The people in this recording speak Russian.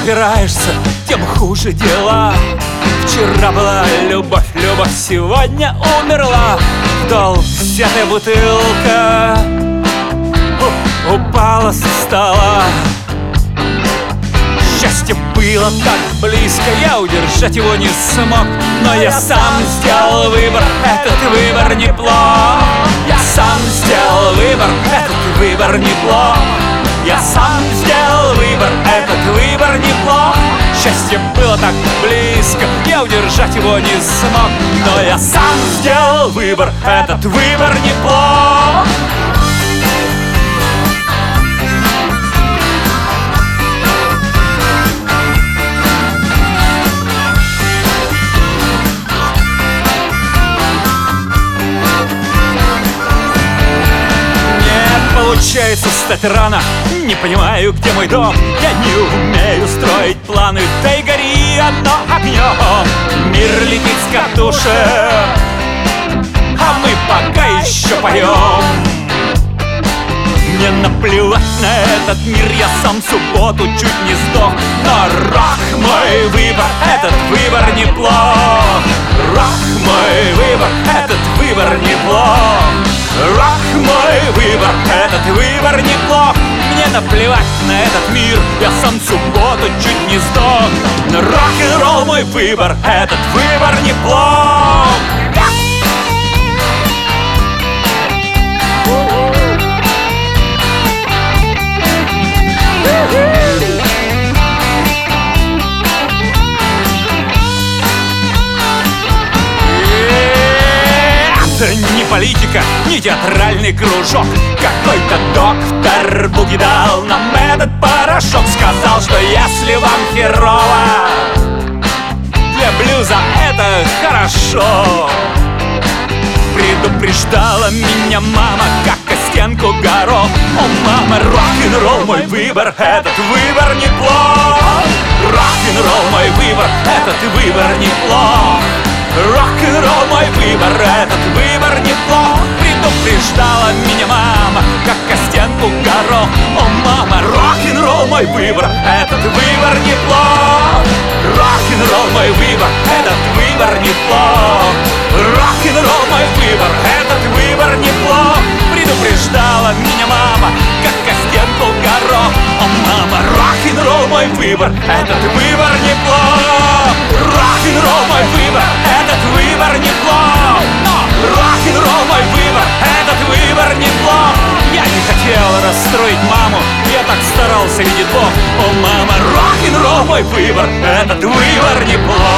упираешься, тем хуже дела. Вчера была любовь, любовь сегодня умерла. В долг взятая бутылка упала со стола. Счастье было так близко, я удержать его не смог. Но я сам сделал выбор, этот выбор неплох. Я сам сделал выбор, этот выбор неплох. Я сам сделал выбор, этот выбор неплох. Счастье было так близко, я удержать его не смог. Но я сам сделал выбор, этот выбор неплох. Получается встать рано, не понимаю, где мой дом. Я не умею строить планы, да и гори оно огнем. Мир летит с катушек, а мы пока еще поем. Мне наплевать на этот мир, я сам в субботу чуть не сдох. Но рок мой выбор, этот выбор неплох. Рок мой выбор, этот выбор неплох. Рок мой выбор, этот выбор неплох. Мне наплевать на этот мир, я сам в субботу чуть не сдох. Но рок-н-ролл мой выбор, этот выбор неплох. Это не политика, не театральный кружок. Какой-то доктор Буги дал нам этот порошок. Сказал, что если вам херово, для блюза это хорошо. Предупреждала меня мама, как о стенку горох. О, мама, рок-н-ролл мой выбор, этот выбор неплох. Рок-н-ролл мой выбор, этот выбор неплох. Рок-н-ролл мой выбор, этот выбор неплох. Предупреждала меня мама, как о стенку горох. О, мама, рок-н-ролл мой выбор, этот выбор неплох. Рок-н-ролл мой выбор, этот выбор неплох. Рок-н-ролл мой выбор, этот выбор неплох. Предупреждала меня мама, как о стенку горох. О, мама, рок-н-ролл мой выбор, этот выбор неплох. Рок-н-ролл мой выбор, этот выбор неплох. Но рок-н-ролл мой выбор, этот выбор неплох. Я не хотел расстроить маму, я так старался, видит Бог. О, мама, рок-н-ролл мой выбор, этот выбор неплох.